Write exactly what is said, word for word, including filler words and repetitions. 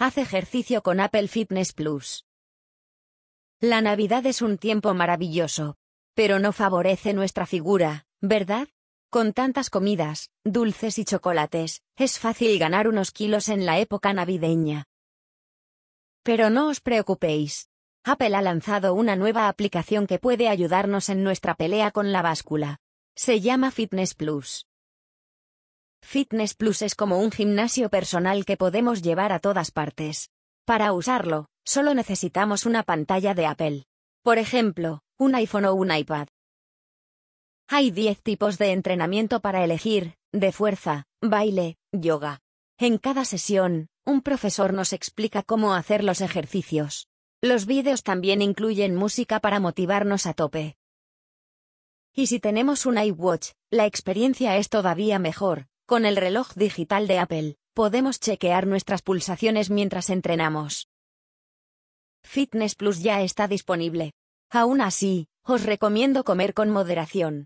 Haz ejercicio con Apple Fitness Plus. La Navidad es un tiempo maravilloso, pero no favorece nuestra figura, ¿verdad? Con tantas comidas, dulces y chocolates, es fácil ganar unos kilos en la época navideña. Pero no os preocupéis. Apple ha lanzado una nueva aplicación que puede ayudarnos en nuestra pelea con la báscula. Se llama Fitness Plus. Fitness Plus es como un gimnasio personal que podemos llevar a todas partes. Para usarlo, solo necesitamos una pantalla de Apple. Por ejemplo, un iPhone o un iPad. Hay diez tipos de entrenamiento para elegir, de fuerza, baile, yoga. En cada sesión, un profesor nos explica cómo hacer los ejercicios. Los vídeos también incluyen música para motivarnos a tope. Y si tenemos un iWatch, la experiencia es todavía mejor. Con el reloj digital de Apple, podemos chequear nuestras pulsaciones mientras entrenamos. Fitness Plus ya está disponible. Aún así, os recomiendo comer con moderación.